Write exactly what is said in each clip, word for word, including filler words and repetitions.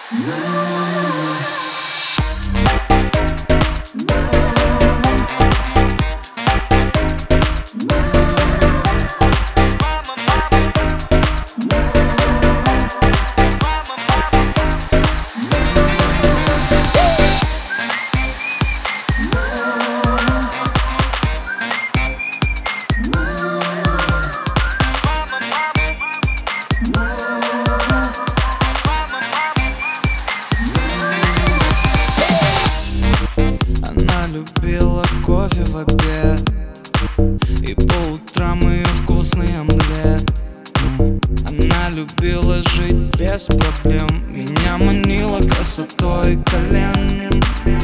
Она любила кофе в обед и по утрам ее вкусный омлет. Она любила жить без проблем, меня манила красотой колен.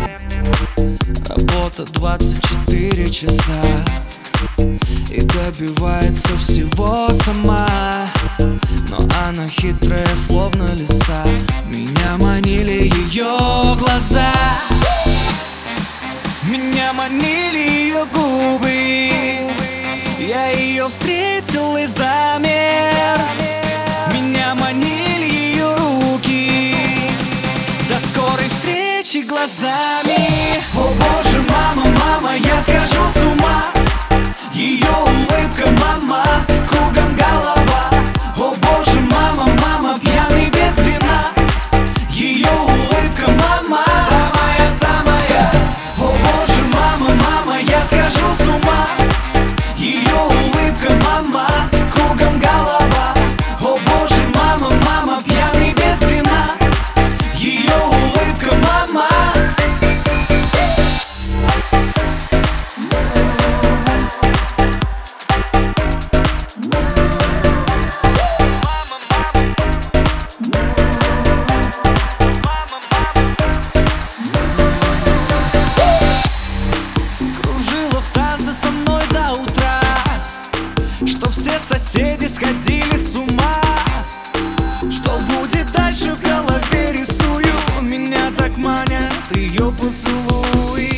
Работа двадцать четыре часа и добивается всего сама. Но она хитрая, словно лиса, меня манили ее глаза. Меня манили ее губы, я ее встретил и замер. Меня манили ее руки, до скорой встречи глазами. О боже, мама, мама, я схожу с ума. Ее улыбка, мама, кругом голова. О боже, мама, мама, пьяный без вина. Ее улыбка, мама, самая, самая. О боже, мама, мама, я схожу с ума. Ее улыбка, мама, кругом голова. О боже, мама, мама, пьяный без вина. Ее улыбка, мама. Кружила в танце со мной до утра, что все соседи сходили с ума. Что будет дальше, в голове рисую. Меня так манят ее поцелуй.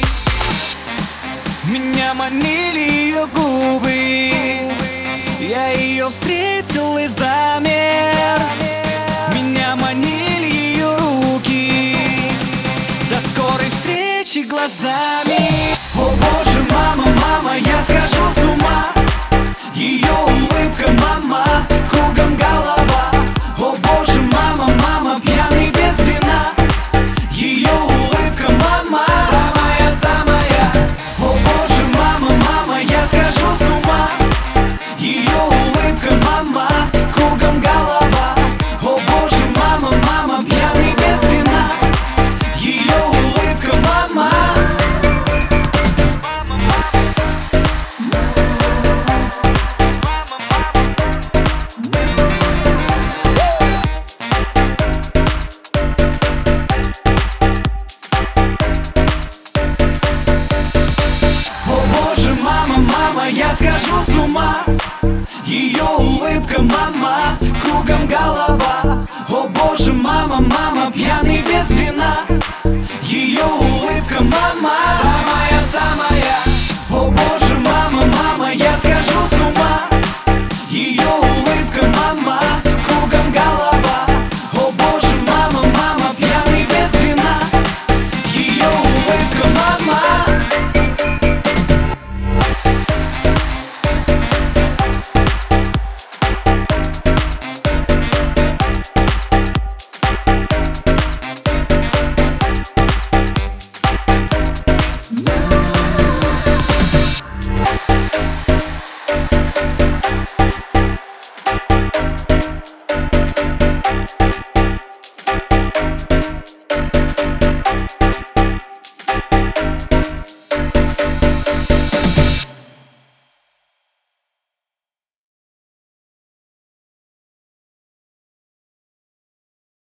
Меня манили ее губы, я ее встретил и замер. Меня манили ее руки, до скорой встречи глазами. О боже, мама, мама, я схожу с ума. Ее улыбка, мама, кругом голова. О боже, мама, мама, пьяный без вина. Ее улыбка, мама, самая, самая. О боже, мама, мама, я схожу с ума. Ее улыбка, мама, кругом голова. О боже, мама, мама, пьяный без вина. Ее улыбка, мама. Я схожу с ума. Ее улыбка, мама, кругом голова. О боже, мама, мама, пьяный без вина. Ее улыбка, мама, самая.